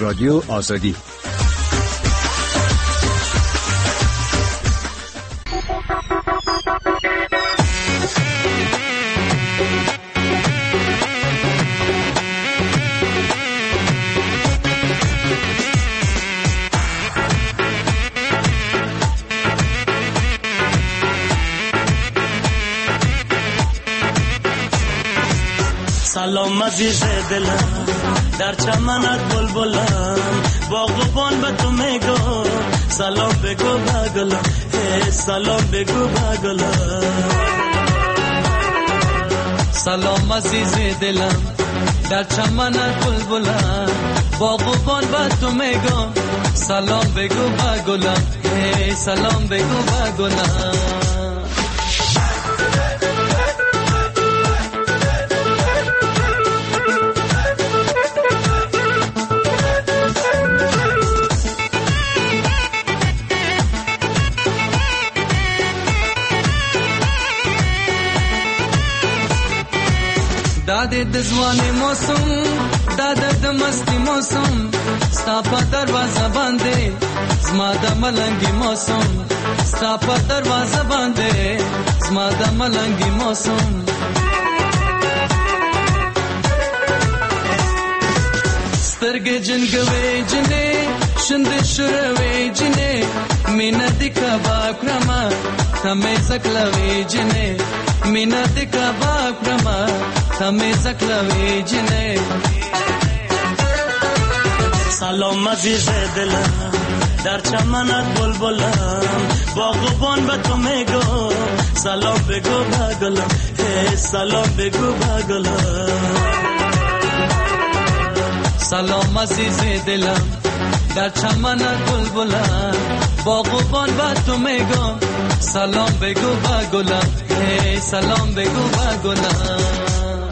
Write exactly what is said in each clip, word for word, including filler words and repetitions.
رادیو آزادی. سلام عزیز دلم، در چمنت بلبلم، باغبان به تو میگم سلام بگو بگلم، سلام بگو بگلم. سلام عزیز دلم، در چمنت بلبلم، باغبان به تو میگم سلام بگو بگلم، سلام بگو بگلم. داده دزوانی موسم، داده دمستی موسم، ستا پا دروازه بانده زما د ملنگی موسم، ستا پا دروازه بانده زما د ملنگی موسم. سترگی جنگوی جنه شند شروی جنه مینا دی کباب کرما تمی زکلوی جنه مینا دی کباب کرما تمی زکلوی جنه. سلام عزیز دلم، در چمنت بلبلم، باغبان به تو میگم سلام بگو بگلم، سلام بگو بگلم. سلام عزیز دلم، در چمنت بلبلم، باغبان به تو میگم سلام بگو بگلم، سلام بگو بگلم.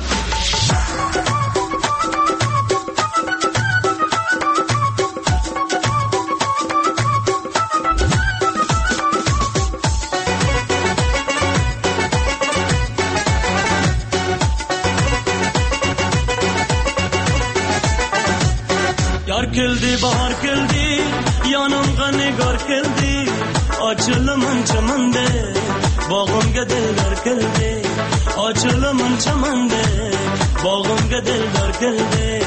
کلدی بهار کلدی یانم غنگار کلدی آچل من چمنده باغم گدل در کلدی آچل من چمنده باغم گدل در کلدی.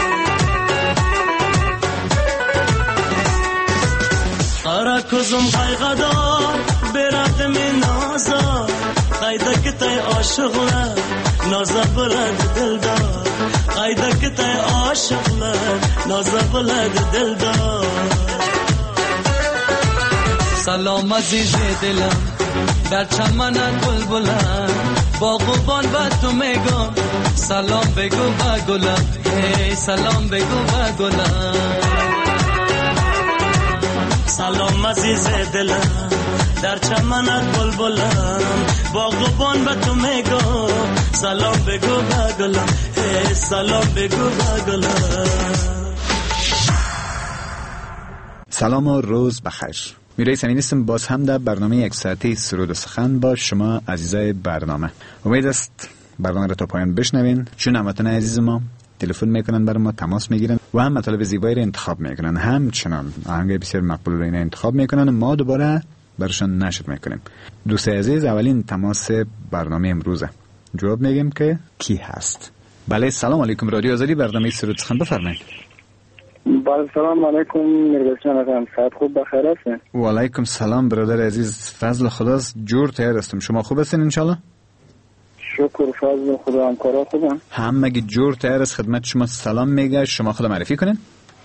قرا کزم قایقدار برات من نازا قایده کتای عاشقله نازا بلد دلدار قایده کتای عاشقله نازا بلد دلدار. سلام عزیز دلم، در چمنت بلبلم، باغبان به تو میگم سلام بگو بگلم، سلام بگو بگلم. سلام عزیز دلم، در چمنت بلبلم، باغبان به تو میگم سلام بگو بگلم، سلام بگو بگلم. سلام و روز بخیر. میرای سمین هستم باز هم در برنامه یک ساعته سرود و سخن با شما عزیزای برنامه. امید است برنامه را تا پایان بشنوین، چون هموطن عزیز ما تلفن میکنن برای ما، تماس میگیرن و هم مطالب زیبایی را انتخاب میکنن، همچنان آهنگ بسیار مقبول را اینا انتخاب میکنن و ما دوباره برشان نشد میکنیم. دوست عزیز، اولین تماس برنامه امروزه، جواب میگیم که کی هست. بله، سلام علیکم، رادیو آزادی، برنامه سرود سخن، بفرمایید. بله سلام علیکم میرگشتن ازم، ساعت خوب بخیر هستین؟ و علیکم سلام برادر عزیز، فضل خداست، جور تیار هستم. شما خوب هستین انشالله؟ شکر فضل خدا، همکارا خوبن؟ همگی جور تیار است. خدمت شما سلام میگه. شما خود معرفی کنین.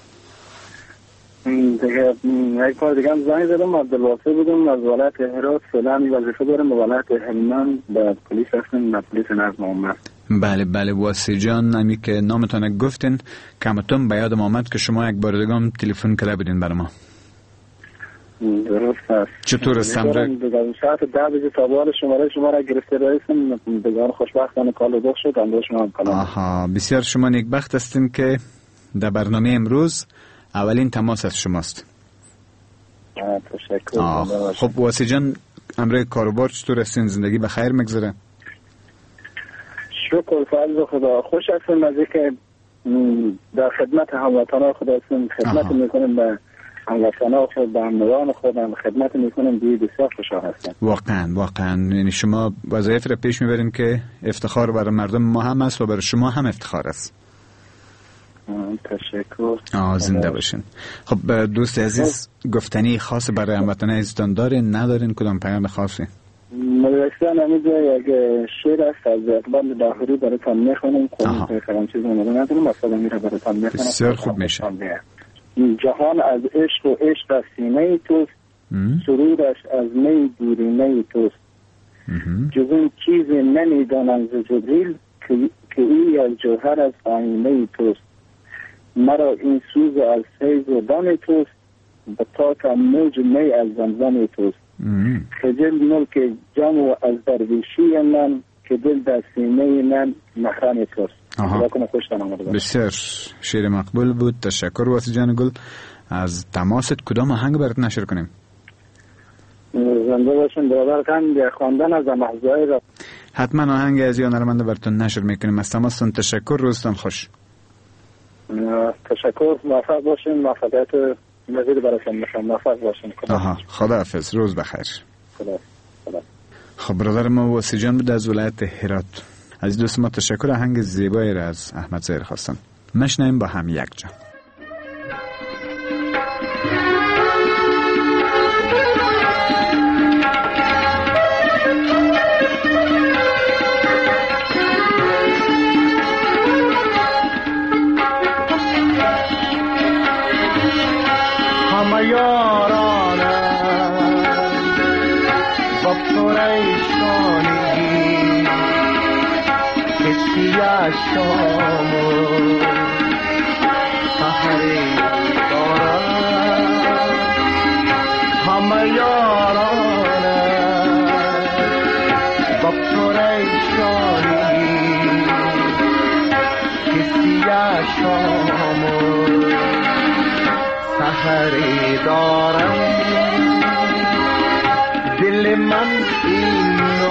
دیگه یک بار دیگه هم زنگ زدم، عبدالواسه بودم از ولایت هرات، فعلا وظیفه دارم به ولایت هلمند به پلیس هستم، به پلیس نظم عامه. بله بله واسی جان، امی که نامتان گفتین کمتون به یادم آمد که شما یک بار دیگه هم تلفن کرده بودین برای ما. درست است. چطور است امروز؟ دیگه ساعت ده بجه تابال شماره شما را گرفته رئیسم، دیگه خوشبختانه کال دو شد، اندو شما هم کلام. آها، بسیار شما نیکبخت هستین که در برنامه امروز اولین تماس از شماست. تشکر. خب واسی جان، امروز کاروبار چطور هستین؟ زندگی بخیر میگذره؟ شکر فضل خدا، خوش هستم از اینکه در خدمت هموطنان خود هستیم، خدمت میکنیم به هموطنان خود، به هموطنان خود هم خدمت میکنیم. دیگه بسیار خوشحال هستیم. واقعا واقعا یعنی شما وظایف را پیش میبرین که افتخار برای مردم ما هم است و برای شما هم افتخار است. تشکر. آه زنده باشین. خب دوست عزیز گفتنی خاص برای هموطنان عزیزتان دارین ندارین؟ کدام پیام خاصی؟ مدرسان همینجا یک شعر است از اقبال لاهوری براتان میخونم. خب فرام چیزی ندارم، اصلا میره براتان میخونم. بسیار خوب میشه. جهان از عشق و عشق از سینه توست، سرورش از می دورینه توست. جز این چیز نمیدانم ز جبریل که ای از جوهر از آینه توست. مرا این سوز از فیض و دان توست، به تاک موج می از زمزم توست. خجل ملک جم و از درویشی من، که دل در سینه من مخرم توست. بسیار شعر مقبول بود. تشکر واسی جان گل. از تماست کدام آهنگ برات نشر کنیم؟ زنده باشین برادر کن خواندن از محضای را حتما آهنگ از یا نرمنده براتون نشر میکنیم. از تماستون تشکر. روزتون خوش. تشکر. موفق باشین. موفقیت مزید براتون میخوام. موفق باشین. آها خداحافظ. روز بخیر. خدا خدا. خب برادر ما واسی جان بود از ولایت هرات. از دوست ما تشکر. آهنگ زیبایی را از احمد زهیر خواستم. مشنویم با هم یک جا. همه یارانم با پریشانی کسی شام و سحری دارم. همه یارانم با پریشانی کسی شام و سحری دارم. دل من اینو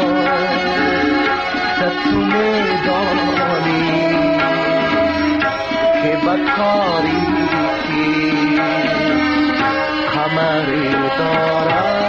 تو میدانی که بدکاری کمری دارم.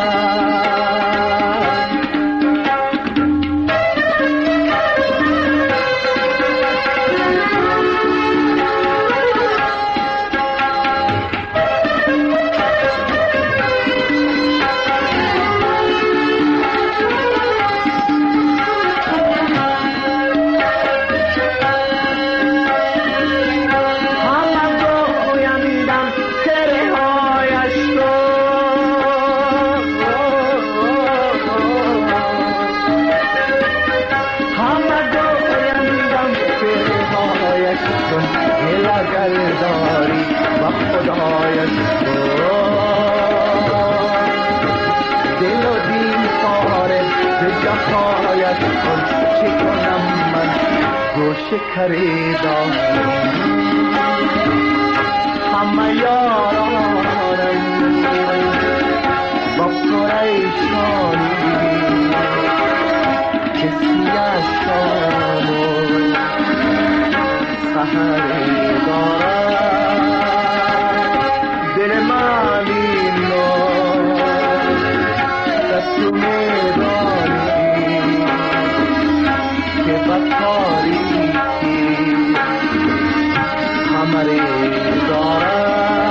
شکری دارم. همه یارانم با پریشانی کسی از شام و سحری دارم. دل من اینو تو میدانی که بدکاری کمری دارم.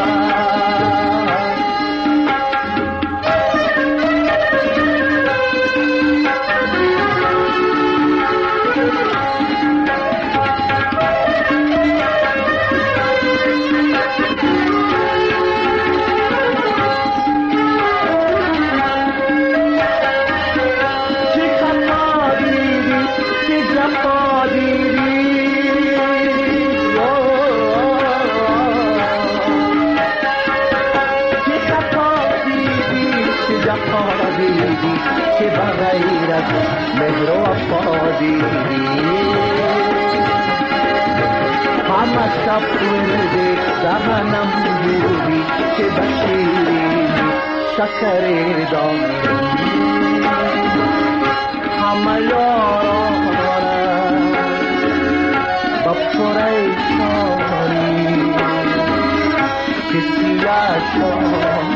که بغیرت مهر و وفادی همه شب ورده دهنم بودی که بشیری شکری دارم. همه یارانم با پریشانی کسی شام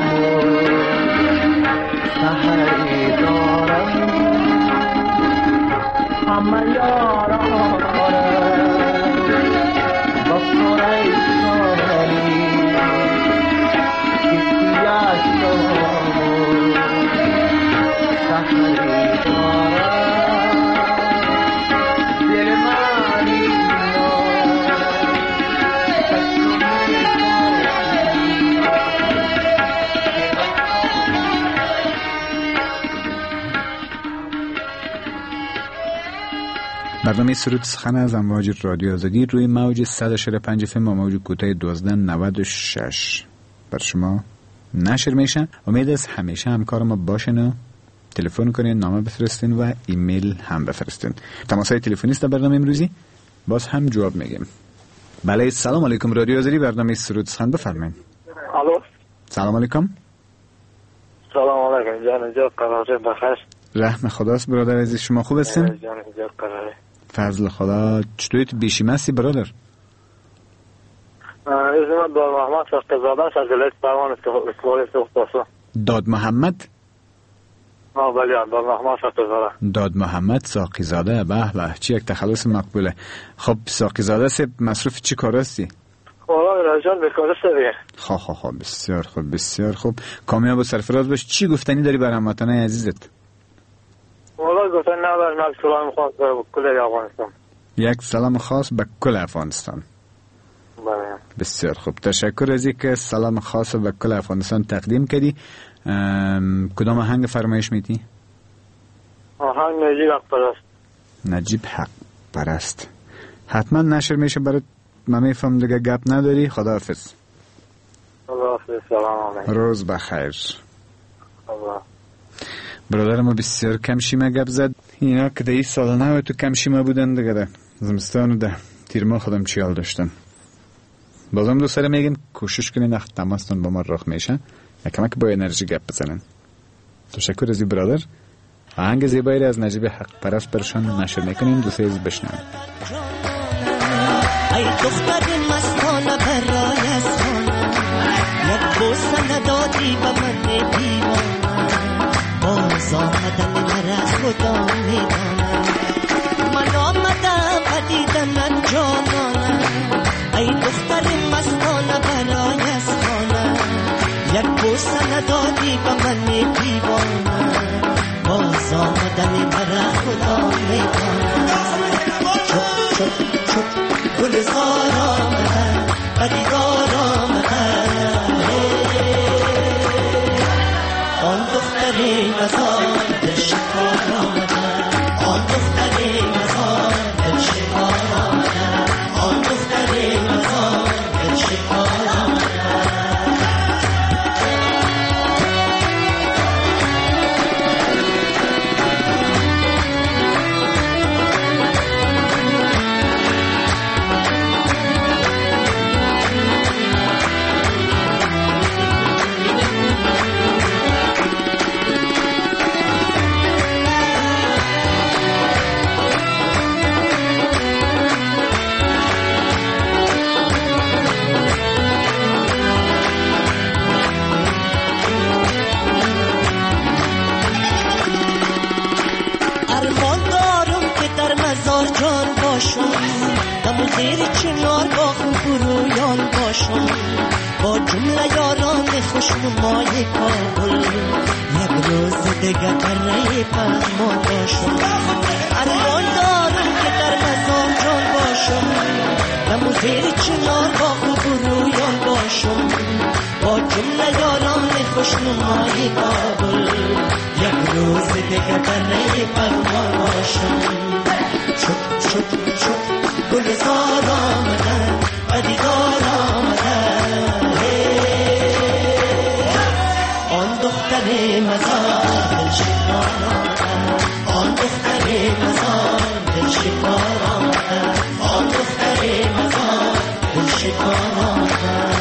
سحری دارم همه یاران با پریشانی کسی شام سحری برنامه سرود سخن از امواج رادیو آزادی روی موج صد و چهل و پنج اف ام و موج کوتاه دوازده نود و شش بر شما نشر میشن. امید است همیشه همکار ما باشن و تلفن کنین، نامه بفرستین و ایمیل هم بفرستین. تماسهای تلفنی است در برنامه امروزی، باز هم جواب میگیم. بله سلام علیکم رادیو آزادی، برنامه سرود سخن بفرمایید. الو سلام علیکم. سلام علیکم جان جا قراره بخیر. رحم خداست برادر عزیز، شما خوب هستین؟ جان جا قراره فضل خدا. چطوری تو بیشی مستی برادر؟ اسم من داد محمد ساقیزاده است از ولایت پروان استقلال سوخت. داد محمد؟ آه بله داد محمد ساقیزاده. داد محمد ساقیزاده، به به چی یک تخلص مقبوله. خب ساقیزاده سه مصروف چی کار هستی؟ والله راجان بکار سویه. خب خب خب بسیار خوب بسیار خوب. کامیاب و سرفراز باش. چی گفتنی داری برای هموطنان عزیزت؟ والله گفتن ندارم یک سلام خاص به کل افغانستان. یک سلام خاص به کل افغانستان. بله بسیار خوب، تشکر از اینکه سلام خاص به کل افغانستان تقدیم کردی. کدام آهنگ فرمایش میدی؟ آهنگ نجیب حق پرست. نجیب حق پرست حتما نشر میشه برات. من میفهم دیگه گپ نداری. خداحافظ. خداحافظ. سلام علیکم. روز بخیر. خدا. برادر ما بسیار کم شیمه گپ زد. اینا که ده سال نوه تو کم شیمه بودن دیگه ده زمستان و ده تیر ما خودم چیال داشتن. بازم دو سره میگیم کوشش کنین وقت تماستون با ما رخ میشه یکمک با انرژی گپ بزنن. تشکر از این برادر. آهنگ زیبایی از نجیب حق پرست برشان نشر میکنیم. دو سه از بشنویم. ای دختر مستانه برای اسمانه یک بوسه ندادی به من دیوانه باز آمدن مرا خدا میدانه من آمدم پدیدن جانانه ای دختر مستانه برای اسمانه یک بوسه ندادی به من دیوانه باز آمدن مرا خدا میدانه چپ چپ چپ گلزار آمدن بدیدار آمدن آن دختری مزار دل شکار آمدن آن دختری مزار دل شکار آمدن آن دختری مزار دل شکار آمدن زیر چنار با خوب رویان باشم با جمله یاران خوشنمای کابل یک روز دیگه برای پرمان باشم ارمان دارم که در مزار جان باشم دم زیر چنار با خوب رویان باشم با جمله یاران خوشنمای کابل یک روز دیگه برای پرمان باشم چپ چپ چپ گلزار آمدن بدیدار آمدن آن دختر مزار دل شکار آمدن آن دختر مزار دل شکار آمدن آن دختر مزار دل شکار آمدن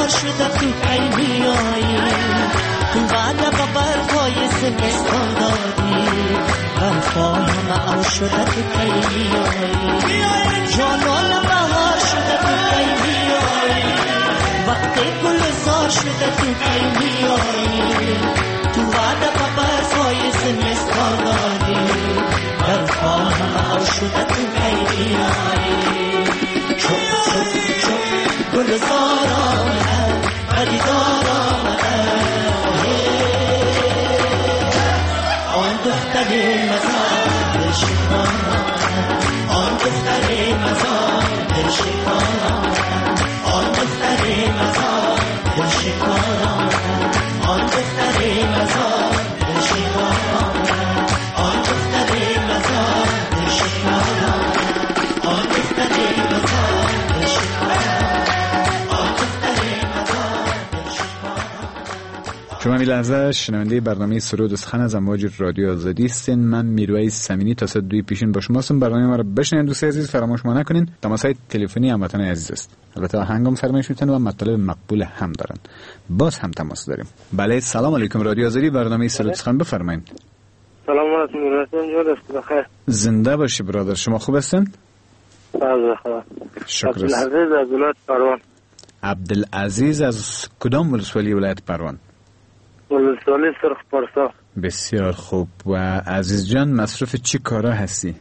بهار شده تو کی میایی تو بعد با برفای زمستان دادی برفای معو شده تو کی میایی جانان بهار شده تو کی میایی وقتی گلزار شده تو کی میایی تو بعد با برفای زمستان دادی برفای معو شده تو کی میایی چوب چوب چوب گلزار آمده بدیدار آمده آن دختر مزار دل شکار آمده آن دختر مزار دل شکار آمده آن دختر مزار دل شکار آمده آن دختر مزار دل شکار آمده آن دختر مزار دل شکار آمده آن دختر مزار دل شکار شما این لحظه شنونده برنامه سرود و سخن از امواج رادیو آزادی هستین. من میرویس سمینی تا ساعت دوی پیشین با شما هستم. برنامه ما رو بشنوید دوست عزیز، فراموش ما نکنین. تماس‌های تلفنی هموطن عزیز است. البته آهنگم فرمایش میتونه و مطالب مقبول هم دارن. باز هم تماس داریم. بله سلام علیکم رادیو آزادی، برنامه سرود و سخن بفرمایید. سلام علیکم میرویس جان، بخیر. زنده باشی برادر، شما خوب هستین؟ بله خدا. شکر. عبدالعزیز از ولایت پروان. عبدالعزیز از کدام ولسوالی ولایت پروان؟ ولسوالی سرخ پارسا. بسیار خوب. و عزیز جان مصروف چی کارا هستی؟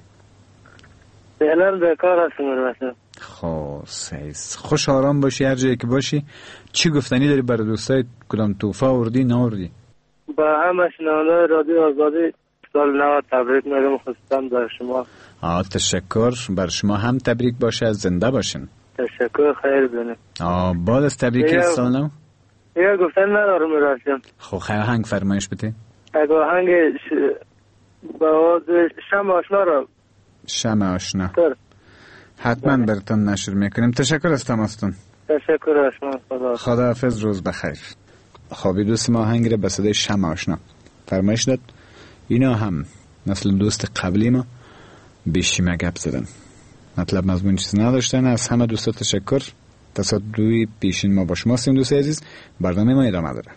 فعلا بیکار هستم میرویس. خب سیز خوش آرام باشی هر جایی که باشی. چی گفتنی داری برای دوستای؟ کدام توفه آوردی ناوردی؟ با همه شنوندگان رادیو آزادی سال نو تبریک میگم، خصوصا در شما. آه تشکر، بر شما هم تبریک باشه، زنده باشین. تشکر، خیر بینید. آه بعد از تبریک سال نو یه گفتن ندارم میرویس. خب خیلی آهنگ فرمایش بده. اگه آهنگ ش... با شمع آشنا رو شمع آشنا سر. حتما براتون نشر میکنیم. تشکر از تماستون. تشکر از شما. خدا خداحافظ، روز بخیر. خوابی دوست ما آهنگ را به صدای شمع آشنا فرمایش داد. اینا هم مثل دوست قبلی ما بیشیمه گپ زدن، مطلب مضمون چیز نداشتن. از همه دوستا تشکر. تصادوی پیشین ما با شما هستیم دوست عزیز. برنامه ما ادامه داره.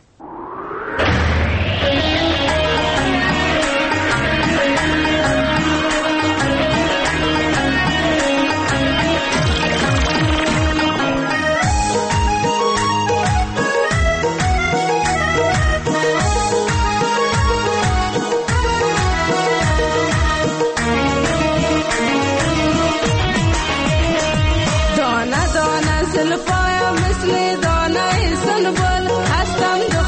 دانه دانه زلفایم مثل دانه سنبل هستم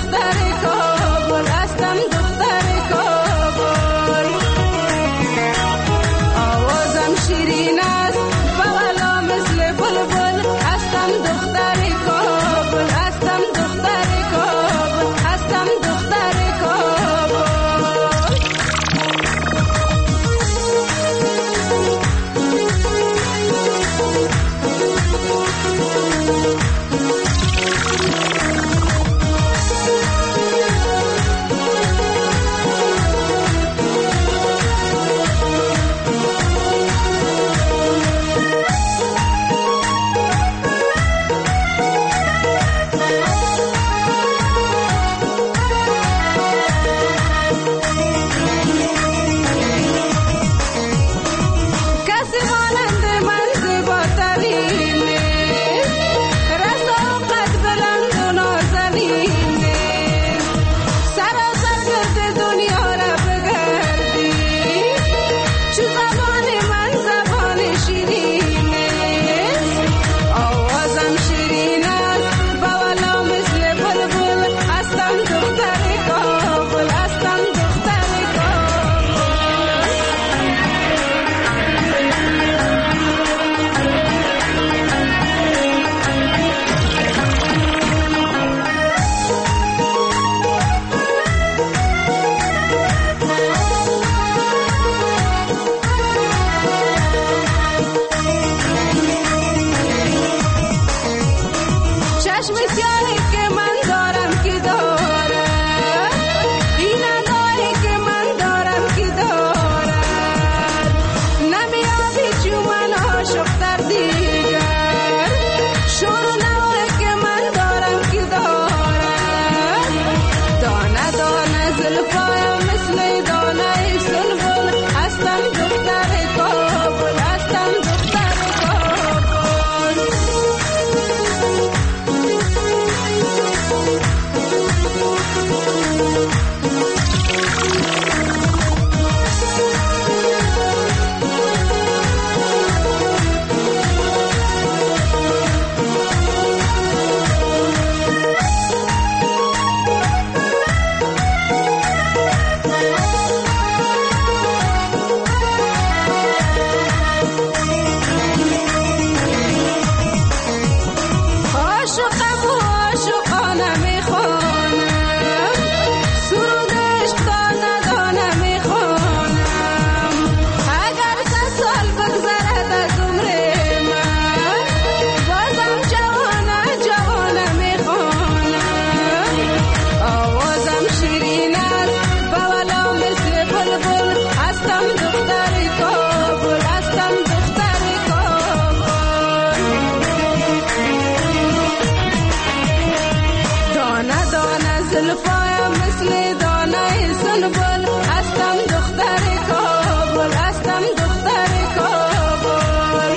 مثل دانه سنبل، هستم دختر کابل، هستم دختر کابل.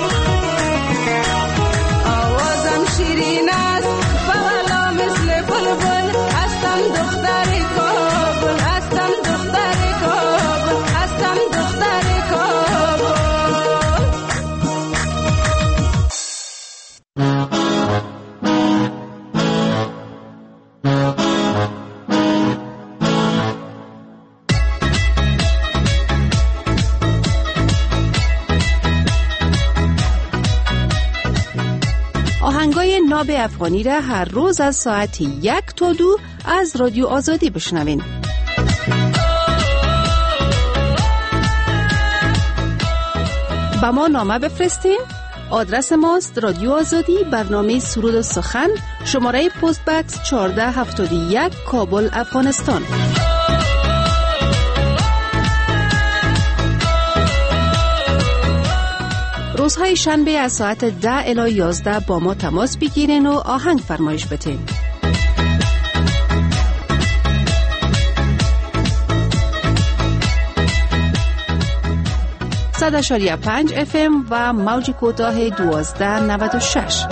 آوازم شیرین است فوالا مثل بلبل، هستم دختر کابل، هستم دختر کابل، هستم دختر کابل. آهنگای ناب افغانی را هر روز از ساعت یک تا دو از رادیو آزادی بشنوین. با ما نامه بفرستین. آدرس ماست رادیو آزادی، برنامه سرود و سخن، شماره پست بکس چهارده هفتاد و یک، کابل، افغانستان. روزهای شنبه از ساعت ده الی یازده با ما تماس بگیرین و آهنگ فرمایش بتین. صد اشاریه پنج اف ام و موج کوتاه دوازده نود و شش.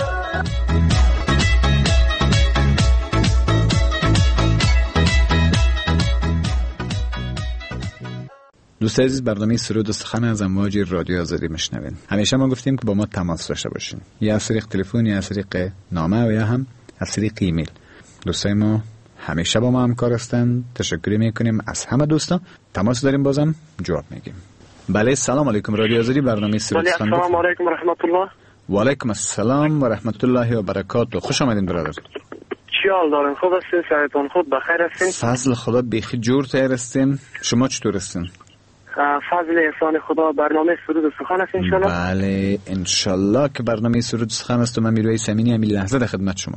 دوست عزیز، برنامه سرود و سخن از امواج رادیو آزادی میشنوین. همیشه ما گفتیم که با ما تماس داشته باشین، یا از طریق تلفن یا از طریق نامه و یا هم از طریق ایمیل. دوستای ما همیشه با ما همکار هستند. تشکر میکنیم از همه دوستا. تماس داریم، بازم جواب میگیم. بله، سلام علیکم. رادیو آزادی، برنامه سرود و سخن. سلام علیکم و رحمت الله. و علیکم السلام و رحمت الله و برکاته. خوش آمدین برادر. چی حال دارین؟ خوب هستین؟ سرتون خوب؟ بخیر هستین؟ فضل خدا بیخی جور تیر هستیم. شما چطور هستین؟ فضل احسان خدا. برنامه سرود و سخن است انشالله. بله انشالله که برنامه سرود و سخن است. و من میرویس امینی همین لحظه در خدمت شما.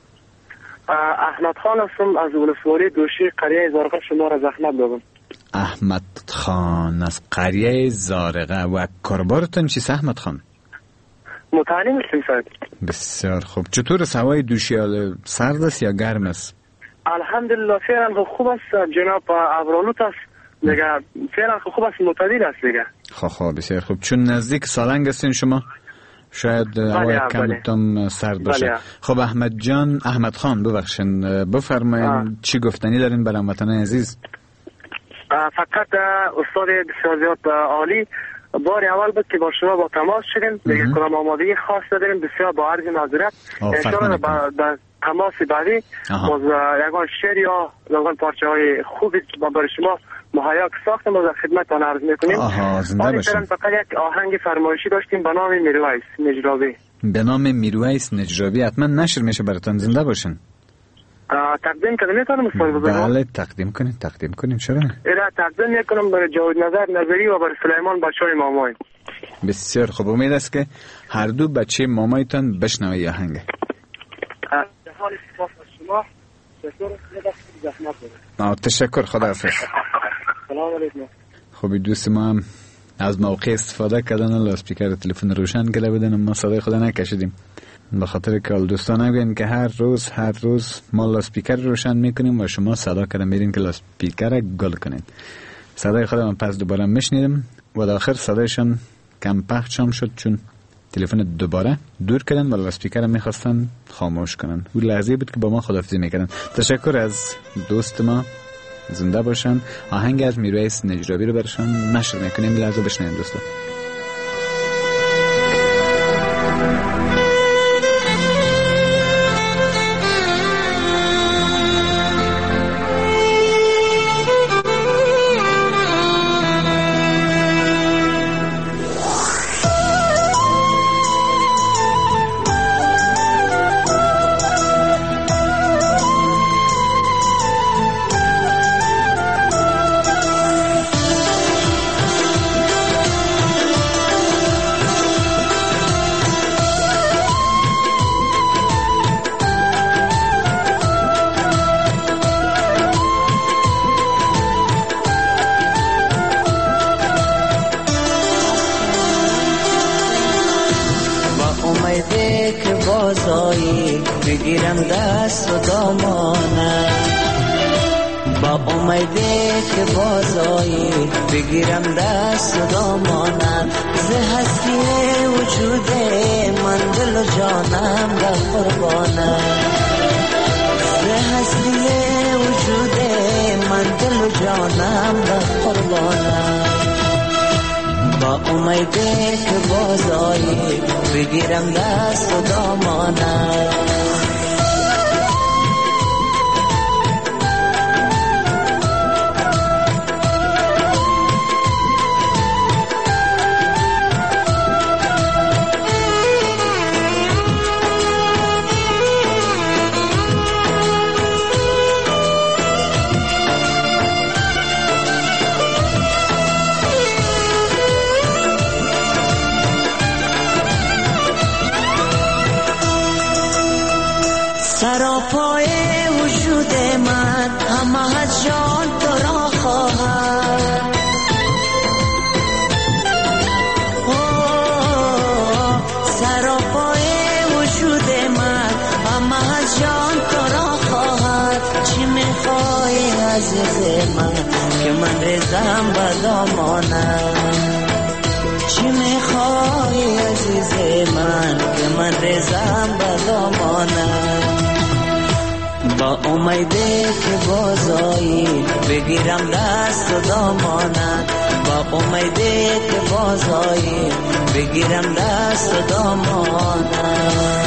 احمد خان هستم از ولسوالی دوشی قریه زارقه. شما را زحمت دادم. احمد خان از قریه زارقه. و کاربارتون چیست احمد خان؟ متعلم هستیم سید. بسیار خوب. چطور است هوای دوشی؟ سرد است یا گرم است؟ الحمدلله فعلا خوب است جناب. ابرالوت است دیگه. فعلا خوب است، معتدل است دیگه. خب خب بسیار خوب. چون نزدیک سالنگ هستین شما شاید هوای کمتون سرد باشه. بله. خب احمد جان، احمد خان ببخشین، بفرمایید چی گفتنی دارین برای هموطنان عزیز؟ فقط استاد بسیار زیاد عالی، بار اول بود که با شما با تماس شدیم دیگه. کدام آمادگی خاص داریم. بسیار با عرض معذرت. انشاءالله در تماس بعدی باز یگان شعر یا یگان پارچه های خوبی برای شما مهیا ساختم و در خدمتتان عرض میکنیم. آها زنده باشین. فقط یک آهنگ فرمایشی داشتیم به نام میرویس نجرابی. به نام میرویس نجرابی حتما نشر میشه براتون. زنده باشین. تقدیم کنم میتونم استاد بزرگ؟ بله تقدیم کنین تقدیم کنین. چرا نه؟ اینا تقدیم میکنم برای جاوید نظر نظری و برای سلیمان بچهای مامای. بسیار خوب. امید است که هر دو بچه مامایتان بشنوه آهنگ. حال سپاس از شما. تشکر. تشکر. خدا حافظ. سلام علیکم. خب دوست ما هم از موقع استفاده کردن و لاسپیکر تلفن روشن کرده بودن، ما صدای خدا نکشیدیم به خاطر که دوستان نگوین که هر روز هر روز ما لاسپیکر روشن میکنیم و شما صدا کردن میرین که لاسپیکر گل کنین. صدای خدا من پس دوباره میشنیدم و در آخر صدایشان کم پخش هم شد چون تلفن دوباره دور کردن و لاسپیکر میخواستن خاموش کنن. اون لحظه بود که با ما خداحافظی میکردن. تشکر از دوست ما. زنده باشن. آهنگ از میرویس نجرابی رو برشان نشر میکنیم. لحظه بشنویم دوستان. بگیرم دست و دامانه، با با امیده که بازایی بگیرم دست و دامانم ز هستی وجود من دل و جانم در قربانم ز هستی وجود من دل و جانم در قربانم با امیده که بازایی بگیرم دست و دامانم سراپای وجود من همه از جان تو را خواهد سراپای وجود من همه از جان تو را خواهد چی میخوای عزیز من که من رزم به دامانم چی میخوای عزیز من که من رزم به دامانم با امیده که بازایی بگیرم دست و دامانم با امیده که بازایی بگیرم دست و دامانم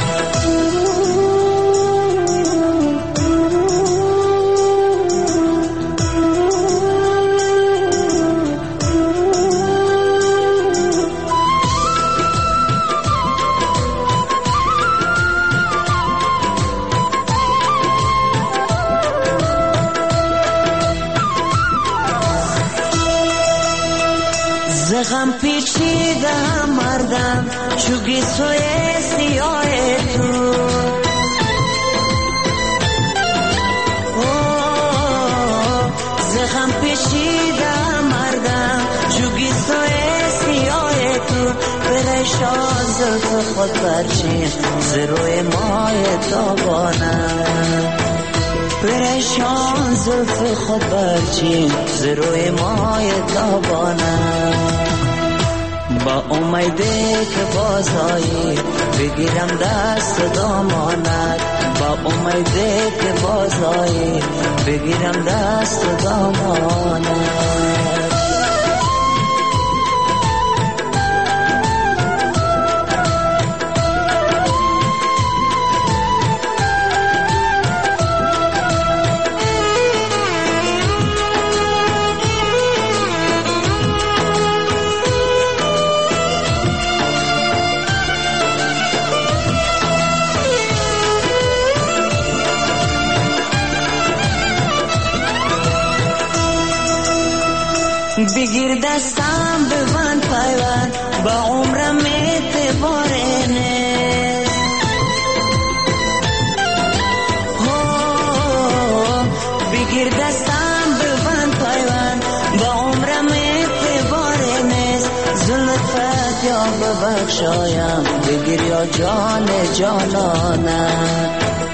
غم پیچیده مردم چوگی سوی سیاه تو زغم پیچیده مردم چوگی سوی سیاه تو پریشان زلف خود برچین زروی مای تابانم پریشان زلف خود برچین زروی مای تابانم با امیده که بازایی بگیرم دست و دامانت با امیده که بازایی بگیرم دست و دامانت بگیر دستم ببند پیوند با عمرم اعتباره نیست بگیر دستم ببند پیوند با عمرم اعتباره نیست زلفت یا ببخشایم بگیر یا جان جانانم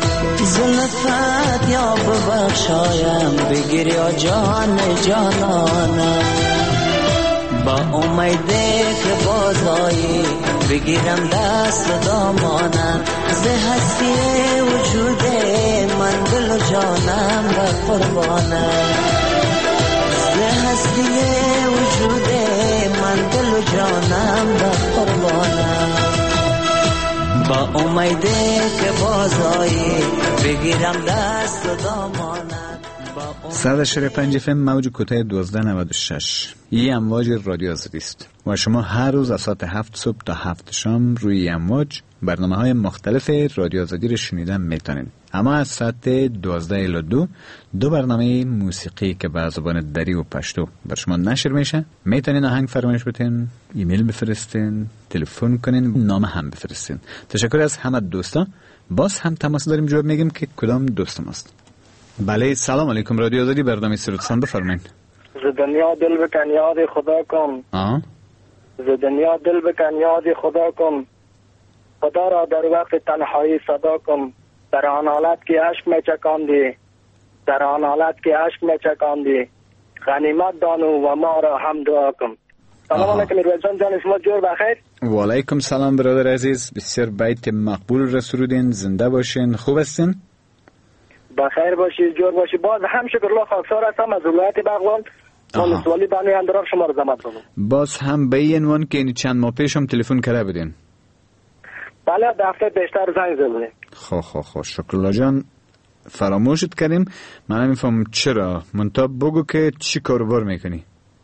زلفت یا ببخشایم بگیر یا جان جانانم با امیده که بازایی بگیرم دست و دامانم ز هستی وجود من دل و جانم به قربانم ز هستی وجود من دل و جانم به قربانم با امیده که بازایی بگیرم دست و دامانم صد اشاره پنج اف ام موج کوتاه دوازده نود و شش این امواج رادیو آزادی است و شما هر روز از ساعت هفت صبح تا هفت شام روی امواج برنامه های مختلف رادیو آزادی رو شنیدن میتونید. اما از ساعت دوازده الی دو دو برنامه موسیقی که به زبان دری و پشتو بر شما نشر میشه میتونین آهنگ فرمایش بتین، ایمیل بفرستین، تلفن کنین، نام هم بفرستین. تشکر از همه دوستا. باز هم تماس داریم جواب میگیم که کدام دوست ماست. بله سلام علیکم رادیو آزادی برنامه سرودستان بفرمایید. ز دنیا دل بکن یاد خدا کن آه ز دنیا دل بکن یاد خدا کن خدا را در وقت تنهایی صدا کن در آن حالت که عشق می چکاندی در آن حالت که اشک میچکاندی غنیمت دانو و ما را هم دعا کن. سلام علیکم میرویس جان. جان شما جور بخیر. و علیکم سلام برادر عزیز، بسیار بیت مقبول را سرودین. زنده باشین، خوب هستین؟ بخیر باشی، جور باشی. باز هم شکرالله خاکسار هستم از ولایت بغلان. من سوالی بنوی اندراب شما رو زحمت کنم. باز هم به این عنوان که این چند ماه پیش هم تلفن کرده بودین. بله دفعه بیشتر زنگ زدیم. خو خو خو شکرالله جان، فراموشت کردیم. من نمیفهم چرا، منتها بگو که چی کاروبار میکنی؟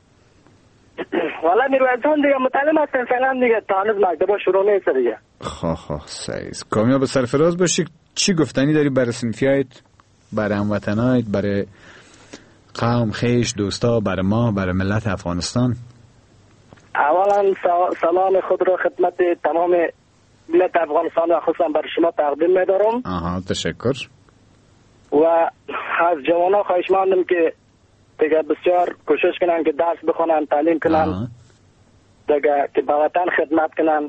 والا میرویس جان دیگه متعلم هستم فعلا دیگه، تا هنوز مکتبا شروع نیست دیگه. خو خو سعیز کامیاب سرفراز باشی. چی گفتنی داری برای صنفیایت، برای هموطنایت، برای قوم خیش دوستا، برای ما، برای ملت افغانستان؟ اولا سلام خود را خدمت تمام ملت افغانستان و خصوصا برای شما تقدیم می‌دارم. آها تشکر. و از جوانا خواهش مندم که دیگه بسیار کوشش کنن که درس بخونن، تعلیم کنن، دیگه که به وطن خدمت کنن.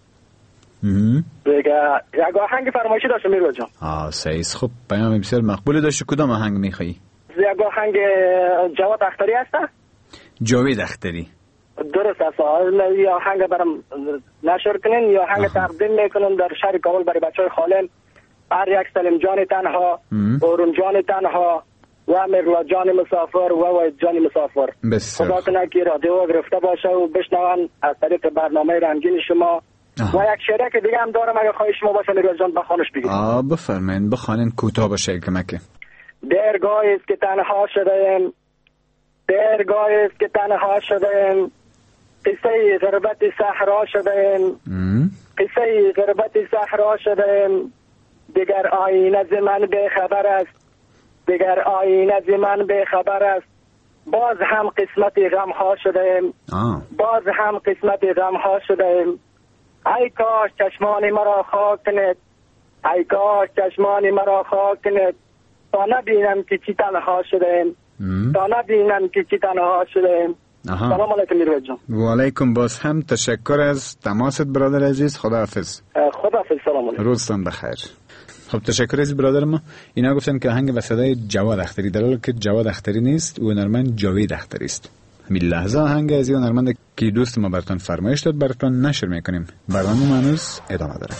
دیگه یک آهنگ فرمایشی داشته میرویس جان. آه سعیز خوب، پیام بسیار مقبول داشته. کدام آهنگ میخوایی؟ یک آهنگ جواد اختری هسته؟ جاوید اختری. درست است. یا آهنگ برام نشر کنین یا آهنگ تقدیم میکنن در شهر کابل برای بچهای خالم. هر یک سلیم جان تنها، اورون جان تنها و مرلا جان مسافر و وید جان مسافر. بسیار خدا کنه که رادیو گرفته باشه و بشنون از طریق برنامه رنگین شما. آه. و یک شعره که دیگه هم دارم اگه خواهش شما باشه میرویس جان بخوانش بگید. آه بفرمایید بخوانین، کوتاه باشه کمکه. درگاهی است که تنها شدیم، درگاهی است که تنها شدیم، قصه غربت صحرا شدیم، قصه غربت صحرا شدیم. دیگر آینه ز من به خبر است، دیگر آینه ز من به خبر است. باز هم قسمت غم ها شدیم، باز هم قسمت غم ها شدیم. ای کاش چشمان مرا خاک کنید، ای کاش چشمان مرا خاک کنید، تا نبینم که چی تنها شدیم، تا نبینم که چی تنها شدیم. سلام علیکم میرویس جان. و علیکم باز هم تشکر از تماست برادر عزیز. خداحافظ. خداحافظ. سلام علیکم. روزتان بخیر. خب تشکر از برادر ما. اینا گفتن که آهنگ و صدای جواد اختری، در حالی که جواد اختری نیست، او هنرمند جاوید اختری است. همین لحظه آهنگ از این هنرمند که دوست ما براتون فرمایش داد براتون نشر میکنیم. برنامه ما هنوز ادامه داره.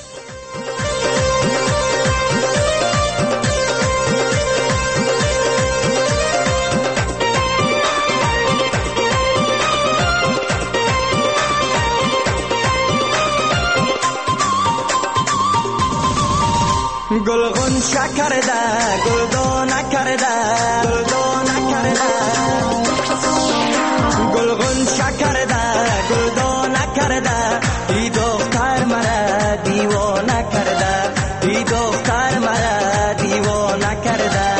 گلغون شکر ده گلدو نکرده گلدو نکرده گلغون شکر ده گلدو نکرده ای دختر مرا دیوانه کرده ای دختر مرا دیوانه کرده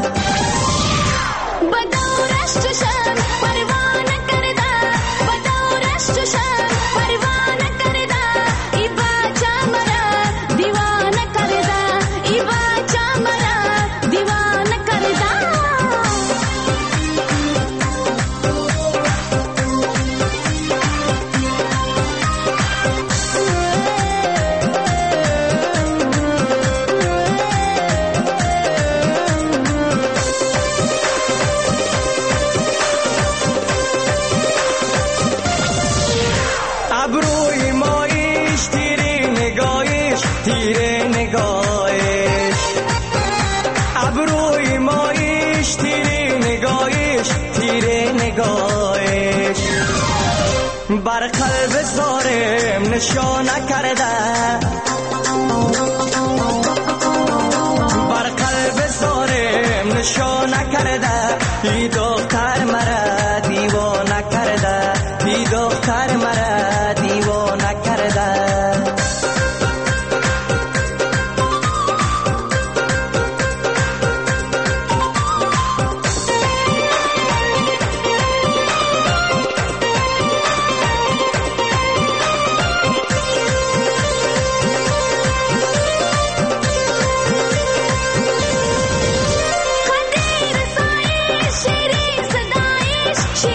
بدورش چشم پروانه کرده بدورش چشم پروانه کرده ای بچه مرا دیوانه کرده ای بچه مرا دیوانه کرده. ابروی مایش تیره نگاهش تیره نگاهش ابروی مایش تیره نگاهش تیره نگاهش بر قلب زارم نشانه کرده بر قلب زارم نشانه کرده ای دختر مرا دیوانه کرده ای دختر مرا دیوانه کرده. خندیر سایش شیرین صدایش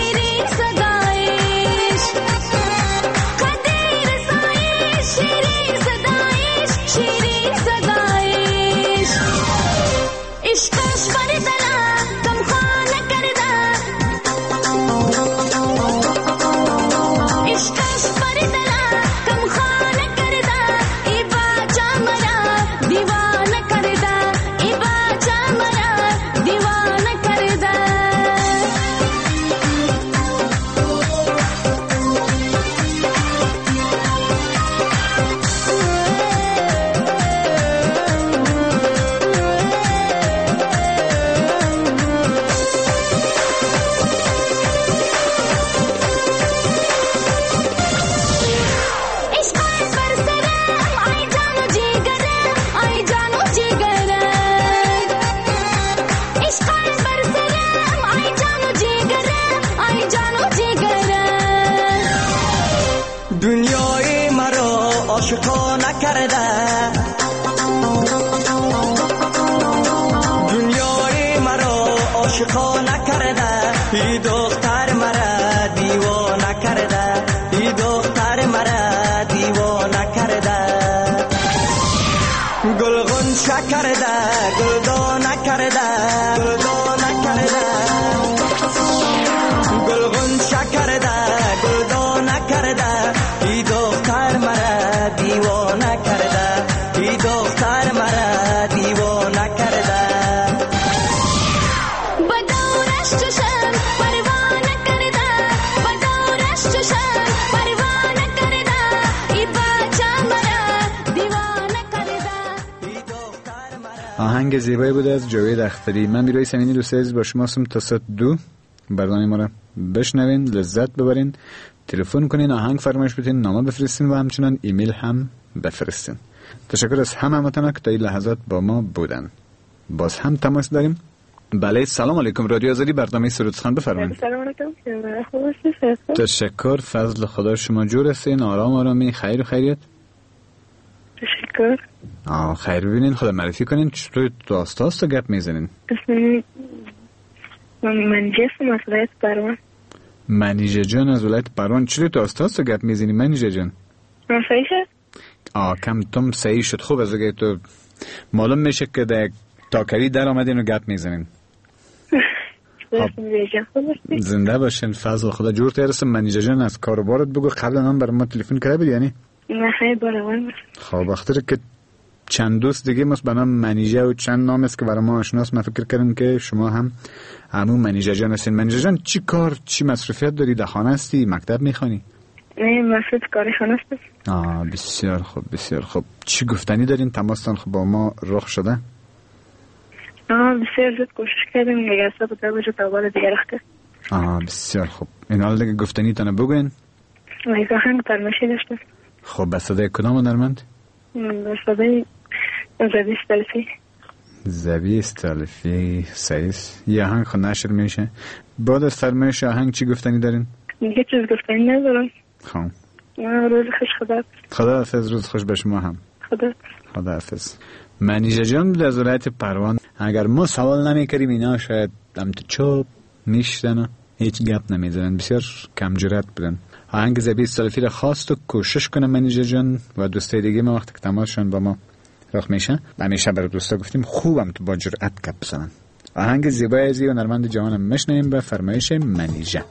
ای دختر مرا دیوانه کرده ای دختر مرا دیوانه کرده گلغون شکرده گلدانه کرده گلدانه کرده گلغون شکرده گلدانه کرده ای دختر مرا دیوانه کرده ای دختر مرا دیوانه کرده بدورش چشم پروانه کرده بدورش چشم پروانه کرده ای بچه مرا دیوانه کرده آهنگ زیبایی بوده از جاوید اختری. من بیروی سمینی دوست عزیز با شما هستم تا ساعت دو برنامه ما را بشنوین، لذت ببرین، تلفن کنین، آهنگ فرمایش بدین، نامه بفرستین و همچنان ایمیل هم بفرستین. تشکر از همه همتون که تا این لحظات با ما بودن. باز هم تماس داریم. بله، سلام علیکم. رادیو آزادی، برنامه سرود سخن، بفرمایید. سلام علیکم. خوب هستید؟ تشکر، فضل خدا. شما جور هستین؟ آرام آرامی، خیر و خیریت؟ تشکر. آه خیر. ببینین، خدا معرفی کنین، چطور دوستا هست گپ میزنین؟ اسم منیجه هستم از ولایت پروان. منیجه جان از ولایت پروان. چطور دوستا هست گپ میزنین منیجه جان؟ صحیح شد؟ آه کم تم صحیح شد. خوب از اگه تو معلوم میشه که در تاکری در آمدین و گپ میزنین. زنده باشین. فضل خدا. جور تیرسم منیجه جان از کاروبارت بگو. قبل هم برای ما تلفن کرده بود یعنی؟ نه خیلی بارمان. خب اختر که چند دوست دیگه مست به نام منیجه و چند نام است که برای ما آشناست. من فکر کردم که شما هم همون منیجه جان هستین. منیجه جان چی کار، چی مصروفیت داری؟ در خانه هستی؟ مکتب میخوانی؟ نه مصروف کاری خانه هستم. آه بسیار خوب، بسیار خوب. چی گفتنی دارین؟ تماستان خب با ما رخ شده؟ آه بسیار زود کوشش کردیم اگر سا بوده باشه تا بال دیگه رخته. آه بسیار خوب. این حال دیگه گفتنی تانه بگوین؟ ایزا هنگ پرمشی داشته. خب به صدای کدام هنرمند؟ به صدای زبی استالفی. زبی استالفی. سعیس یه آهنگ خود نشر میشه. بعد از فرمایش آهنگ چی گفتنی دارین؟ یه چیز گفتنی ندارم. خب روز خوش. خدا خدا حافظ. روز خوش به شما هم. خدا خدا حافظ. منیجه جان بود از ولایت پروان. اگر ما سوال نمی کریم اینا شاید هم تو چوب میشتن و هیچ گپ نمیزنن. بسیار کم جرأت بودن. آهنگ زبی استالفی را خواست و کوشش کنه منیجه جان و دوستای دیگه ما وقتی که تماسشون با ما رخ میشه همیشه برای دوستا گفتیم خوبم تو با جرأت گپ بزنن. آهنگ زیبای از و نرمند جوانم میشنیم به فرمایش منیجه.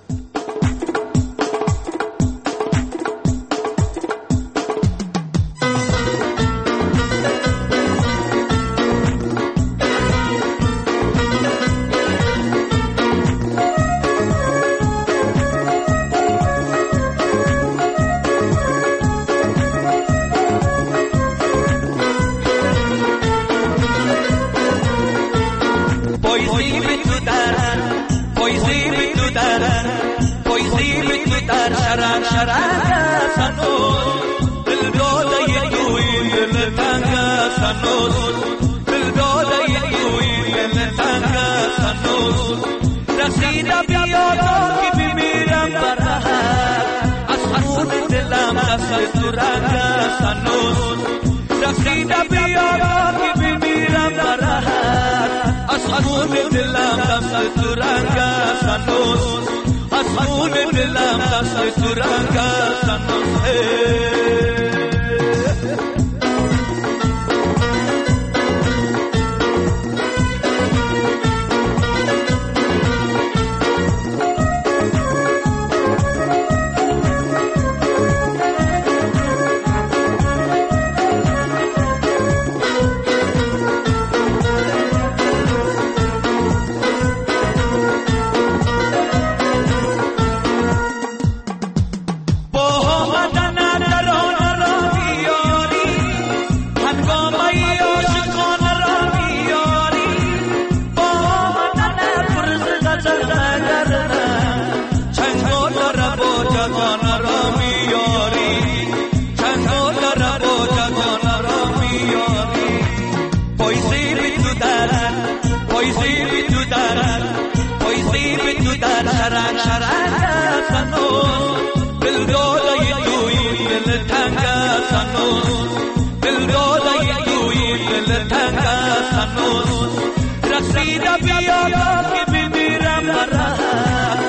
رسید بیا که بمیرم برات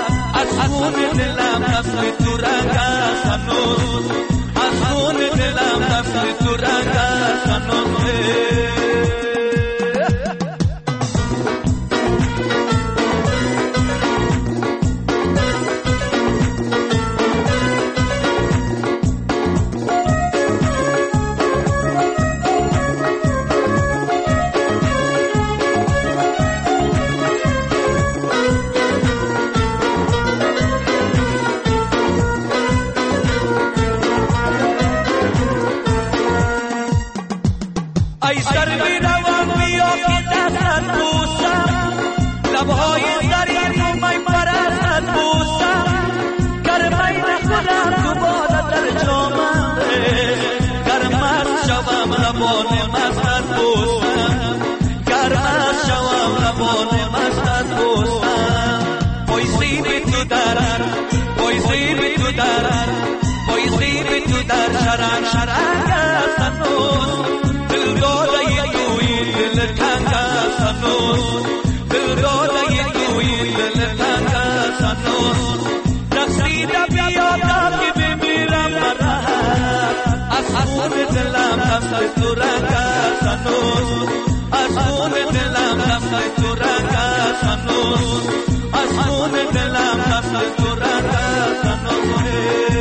تو در شرنگ شرنگ است هنوز دل داده توی دل تنگ است هنوز دل داده توی دل تنگ است هنوز نقصیده بیادا که بمیرم مرد از خون دلم دست تو رنگ است هنوز از خون دلم دست تو رنگ است هنوز از خون دلم دست تو رنگ است هنوز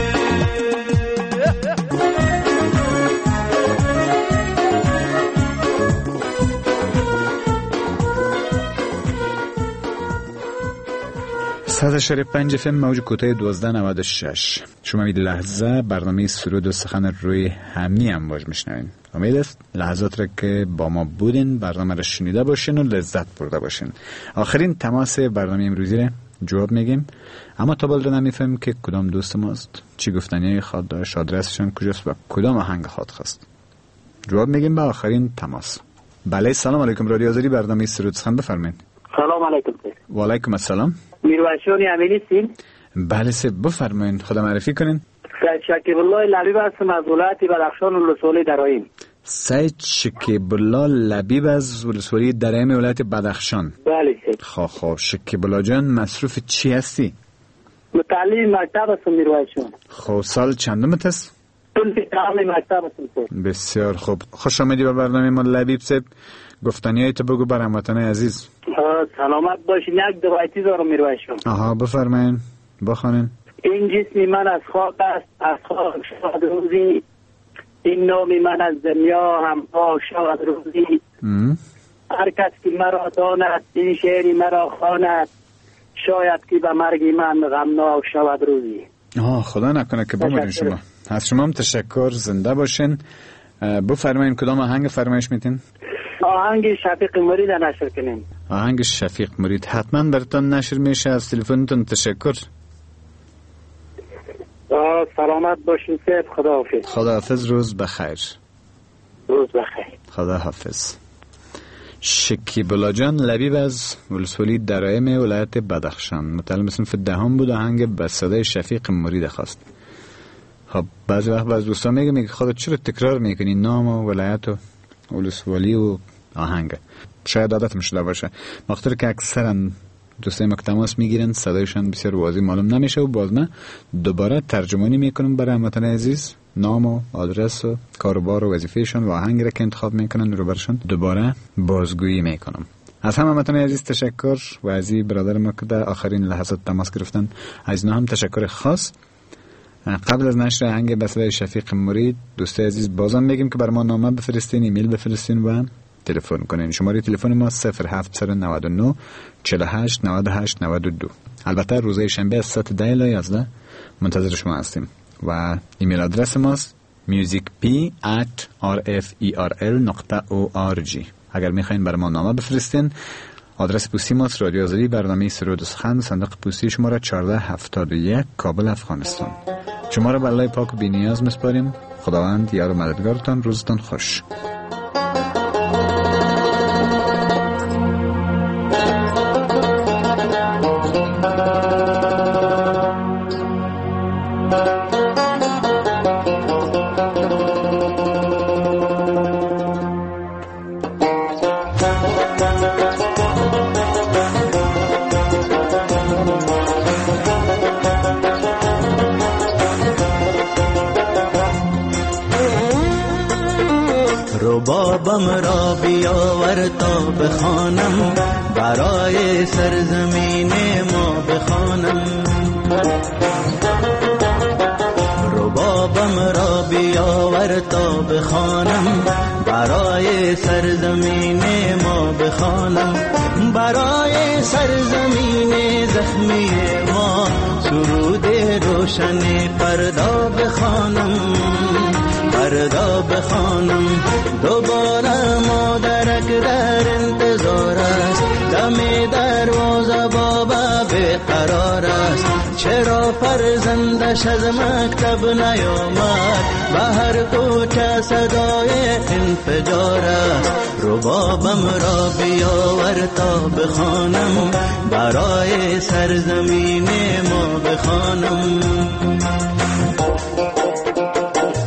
صد اشاره پنج فم موج کوتاه دوازده نود و شش. شما این لحظه برنامه سرود و سخن روی همی امواج میشنوین. امید است لحظات را که با ما بودین برنامه را شنیده باشین و لذت برده باشین. آخرین تماس برنامه امروزی را جواب میگیم، اما تا بالده نمیفهم که کدام دوست ماست، چی گفتنی خواد داشت، آدرسشان کجاست و کدام آهنگ خواد خواست. جواب میگیم به آخرین تماس. بله، سلام علیکم. رادیو آزادی برنامه سرود سخن بفرمایید. سلام علیکم. و علیکم السلام. میرواشونی امینی سین. بله سه بفرمایید، خدا معرفی کنین. سید شکیب الله لبیب هستم از ولایت بدخشان ولسوالی درایم. سید شکیب الله لبیب از ولسوالی درایم ولایت بدخشان. بله سید. خب خب شکیب الله جان مصروف چی هستی؟ متعلم مکتب هستم میرواشون. خب سال چندمت است؟ تون تعلیم مکتب هستم. بسیار خوب. خوش آمدی به برنامه ما لبیب صاحب. گفتنیای تو بگو بر هموطن عزیز. سلامت باشین. یک دوایتی دارم میرواشون. آها بفرمایید بخوانین. این جسم من از خاک است، از خاک شاد روزی، این نام من از دنیا هم پاک شاد روزی. هر کس که مرا داند این شعری مرا خواند، شاید که به مرگ من غمناک شود روزی. آه خدا نکنه که بمیرین شما. از شما هم تشکر، زنده باشین. بفرمایید کدام آهنگ فرمایش میتین؟ آهنگ شفیق مرید نشر کنیم. آهنگ شفیق مرید حتما براتون نشر میشه. از تلفنتون تشکر. سلامت باشین سید. خدا حافظ. خدا حافظ. روز بخیر. روز بخیر. خدا حافظ. شکیب الله جان لبیب از ولسوالی درایم ولایت بدخشان. متعلم صنف دهم بود. آهنگ به صدای شفیق مرید خواست. خب بعضی وقت بعض دوستان میگه میگه خودت چرا تکرار میکنی نام و ولایت و ولسوالی و آهنگ؟ شاید عادتم شده باشه، مخاطر که اکثرا دوستای ما که تماس میگیرن صدایشان بسیار واضح معلوم نمیشه و باز من دوباره ترجمانی میکنم برای هموطن عزیز نام و آدرس و کاروبار و وظیفهشان و آهنگی را که انتخاب میکنن رو برشان دوباره بازگویی میکنم. از همه هموطن عزیز تشکر و از برادر ما که در آخرین لحظات تماس گرفتن از اینا هم تشکر خاص. قبل از نشر آهنگ به صدای شفیق مرید دوستای عزیز بازم میگیم که بر ما نامه بفرستین، ایمیل بفرستین و تلفن کنین. شماره تلفن ما صفر هفت نه نه چهل و هشت نود و هشت نود و دو. البته روزهای شنبه از ساعت ده الی یازده منتظر شما هستیم و ایمیل آدرس ماست musicp at rferl dot org. اگر میخواین بر ما نامه بفرستین آدرس پستی ماست رادیو آزادی برنامه سرود و سخن، صندوق پستی شماره چهارده هفتاد و یک کابل افغانستان. شما را به الله پاک و بی‌نیاز میسپاریم. خداوند یار و مددگارتان. روزتان خوش. ربابم را بیاور تا بخوانم، برای سرزمین ما بخوانم. ربابم را بیاور تا بخوانم، برای سرزمین ما بخوانم. برای سرزمین زخمی ما سرود روشن فردا بخوانم، فردا بخوانم. دوباره مادرک در انتظار است، دم دروازه بابا بیقرار است. چرا فرزندش از مکتب نیامد، به هر کوچه صدای انفجار است. ربابم را بیاور تا بخوانم، برای سرزمین ما بخوانم.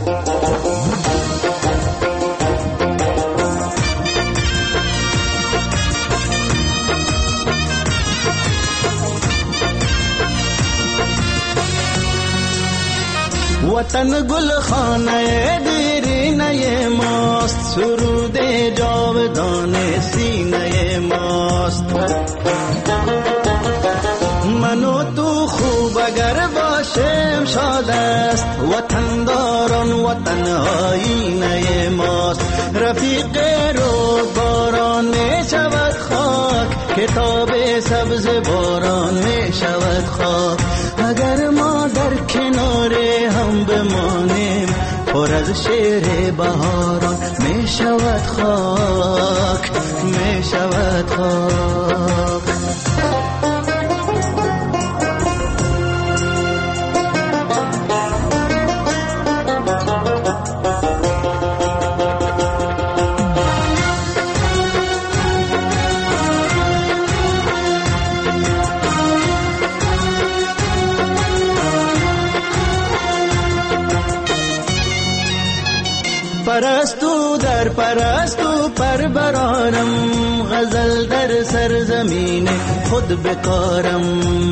وطن گل خانه دیرینه ماست، سرود جاودان سینه ماست. من و تو خوب اگر باشیم شاد است، وطن داران وطن آینه ماست. رفیق رو باران می شود خاک، کتاب سبز باران می شود خاک. اگر ما در کنار هم بمانیم، پر از شعر بهاران می شود خاک، می شود خاک. پرستو در پرستو پر برارم، غزل در سرزمین خود بکارم.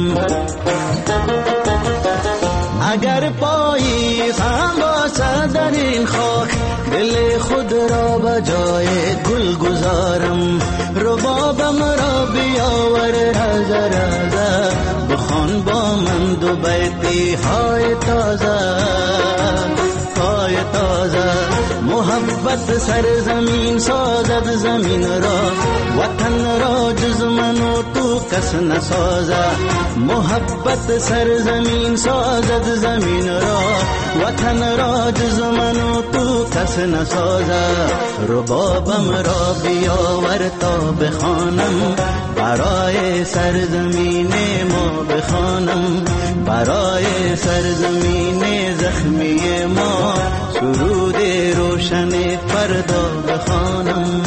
اگر پایی هم باشد در این خاک، دل خود را به جای گل گذارم. ربابم را بیاور رازه رازه، بخوان با من دو بیتی های تازه های تازه. محبت سرزمین سازد زمین را، وطن را جز من و تو کس نسازه. محبت سرزمین سازد زمین را، وطن را جز من و تو کس نسازه. ربابم را بیاور تا بخوانم، برای سرزمین ما بخوانم. برای سرزمین زخمی ما سرود روشن فردا بخوانم.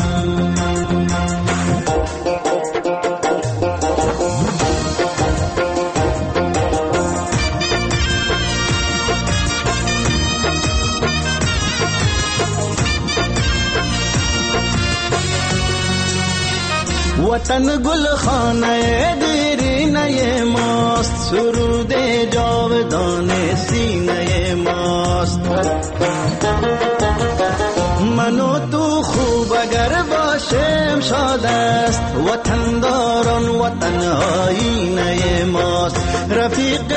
وطن گل خانه دیرینه ماست، سرود جاودان سینه ماست. من و تو خوب اگر باشیم شاد است، وطن داران وطن آینه ماست. رفیق